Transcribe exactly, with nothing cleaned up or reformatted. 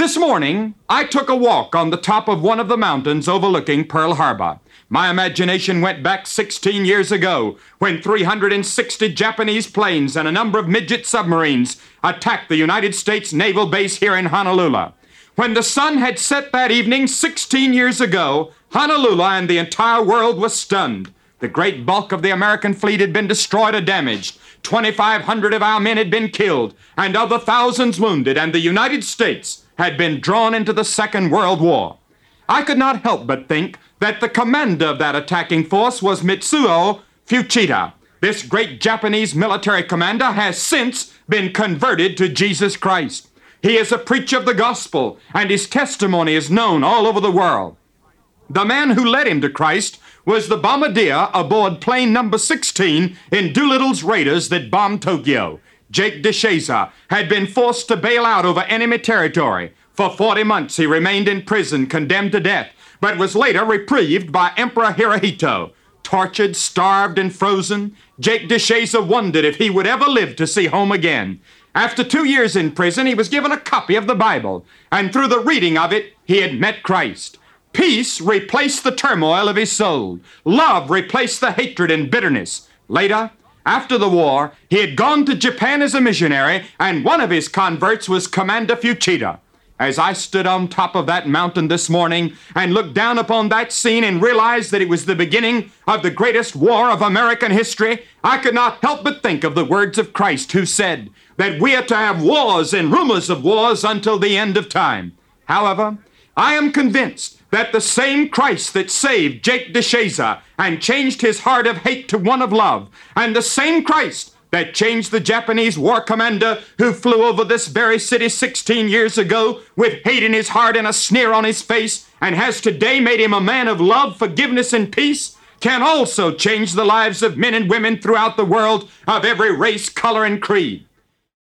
This morning, I took a walk on the top of one of the mountains overlooking Pearl Harbor. My imagination went back sixteen years ago when three hundred sixty Japanese planes and a number of midget submarines attacked the United States Naval Base here in Honolulu. When the sun had set that evening sixteen years ago, Honolulu and the entire world was stunned. The great bulk of the American fleet had been destroyed or damaged. twenty-five hundred of our men had been killed, and other thousands wounded, and the United States had been drawn into the Second World War. I could not help but think that the commander of that attacking force was Mitsuo Fuchida. This great Japanese military commander has since been converted to Jesus Christ. He is a preacher of the gospel, and his testimony is known all over the world. The man who led him to Christ was the bombardier aboard plane number sixteen in Doolittle's raiders that bombed Tokyo. Jake DeShazer had been forced to bail out over enemy territory. For forty months he remained in prison, condemned to death, but was later reprieved by Emperor Hirohito. Tortured, starved, and frozen, Jake DeShazer wondered if he would ever live to see home again. After two years in prison, he was given a copy of the Bible, and through the reading of it, he had met Christ. Peace replaced the turmoil of his soul. Love replaced the hatred and bitterness. Later, after the war, he had gone to Japan as a missionary, and one of his converts was Commander Fuchida. As I stood on top of that mountain this morning and looked down upon that scene and realized that it was the beginning of the greatest war of American history, I could not help but think of the words of Christ, who said that we are to have wars and rumors of wars until the end of time. However, I am convinced that the same Christ that saved Jake DeShazer and changed his heart of hate to one of love, and the same Christ that changed the Japanese war commander who flew over this very city sixteen years ago with hate in his heart and a sneer on his face, and has today made him a man of love, forgiveness, and peace, can also change the lives of men and women throughout the world of every race, color, and creed.